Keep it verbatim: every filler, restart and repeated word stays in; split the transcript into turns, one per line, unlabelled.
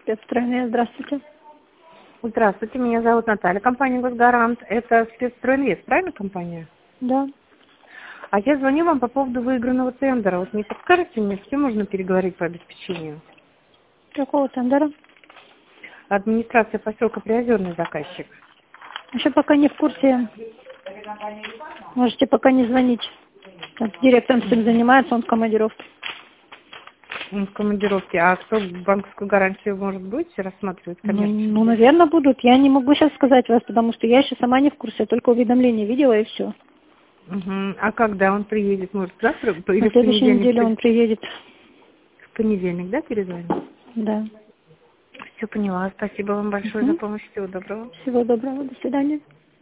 Спецстройинвест, здравствуйте.
Здравствуйте, меня зовут Наталья, компания «Госгарант». Это Спецстройинвест, правильно компания?
Да.
А я звоню вам по поводу выигранного тендера. Вот не подскажете мне, с кем можно переговорить по обеспечению?
Какого тендера?
Администрация поселка Приозерный заказчик.
Еще пока не в курсе. Можете пока не звонить. Так, директором с этим занимается, он в командировке.
Он в командировке. А кто банковскую гарантию, может быть, рассматривать
Ну,
коммерческую?
ну, наверное, будут. Я не могу сейчас сказать вас, потому что я еще сама не в курсе, только уведомление видела и все.
Угу. А когда он приедет? Может, завтра или
На
в
следующей
понедельник?
неделе он приедет.
В понедельник, да, перезвонит?
Да.
Все поняла. Спасибо вам большое
Угу.
за помощь. Всего доброго.
Всего доброго. До свидания.